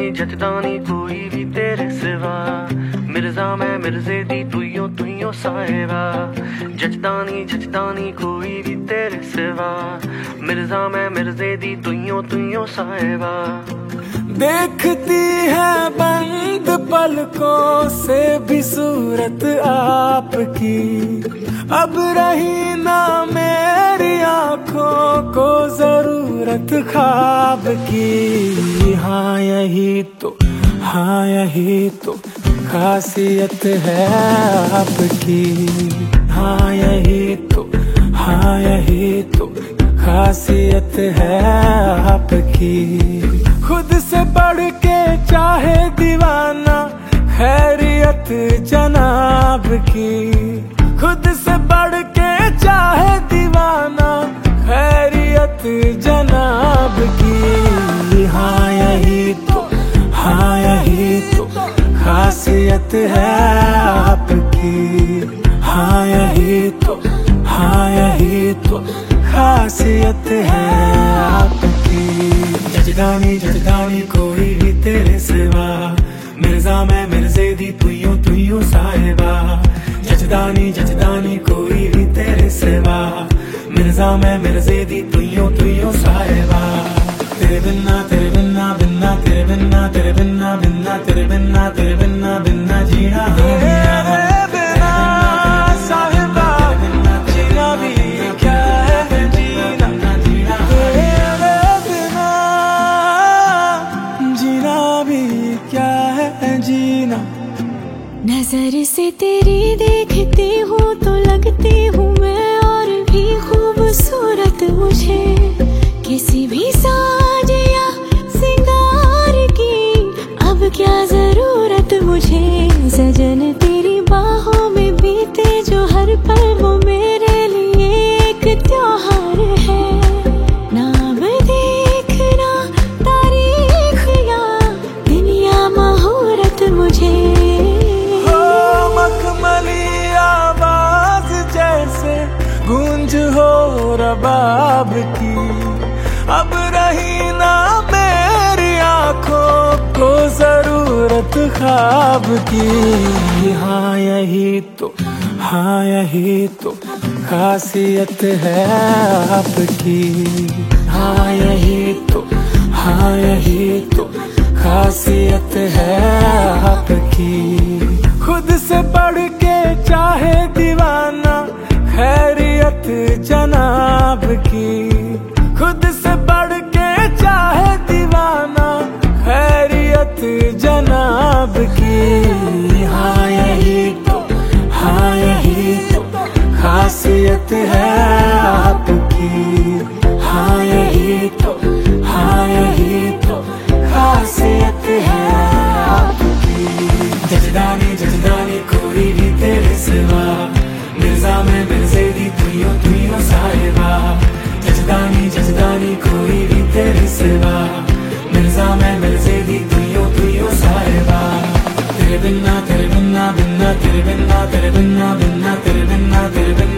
जचदानी कोई भी तेरे सिवा। मिर्जा मैं मिर्जे दी तुइयों साहिबा। जचदानी कोई भी तेरे सिवा। मिर्जा मैं मिर्जे दी तुइयों साहिबा। देखती है बंद पलकों से भी सूरत आपकी, अब रही ना मेरी आंखों को जरूरत ख्वाब की। हाँ यही तो खासियत है आपकी। हाँ यही तो खासियत है आपकी। खुद से बढ़ के चाहे दीवाना खैरियत जनाब की। खुद से बढ़ के चाहे दीवाना खैरियत जनाब की। हाँ यही तो खासियत है आपकी। हाँ यही तो खासियत है आपकी। जचदानी कोई भी तेरे सिवा। मिर्जा मैं मिर्जे दी तुइयों साहिबा। जचदानी कोई भी तेरे सिवा। मिर्जा मैं मिर्जे दी तुइयों साहिबा। तेरे बिन्ना तेरे बिन्ना बिन्ना तेरे बिन्ना तेरे बिन्ना बिन्ना तेरे बिन्ना तेरे बिन्ना बिन्ना जीना नजर से तेरी देखती हूँ तो लगती हूँ मैं और भी खूबसूरत। मुझे किसी भी साज या सिंगार की अब क्या जरूरत मुझे। सजन तेरी बाहों में बीते जो हर पल वो मेरे लिए एक त्योहार है। ना देखना तारीख या दुनिया महारत मुझे। गूंज हो रबाब की, अब रही ना मेरी आंखों को जरूरत ख्वाब की। हाँ यही तो खासियत है आपकी। हाँ यही तो खासियत है आपकी। खुद से बढ़ के चाहे दीवाना खैरियत जनाब की। खुद से बढ़ के चाहे दीवाना खैरियत जनाब की। हाँ यही तो खासियत है आपकी। हाँ यही तो खासियत है आपकी। जचदानी कोई भी तेरे सिवा। मिर्जा मैं मिर्जे दी तुइयों साहिबा। जचदानी कोई भी तेरे सिवा। मिर्जा मैं मिर्जे दी तुइयों साहिबा। तेरे बिन्ना तेरे बिन्ना बिन्ना तेरे बिन्ना तेरे बिन्ना बिन्ना तेरे बिन्ना तेरे बिन्ना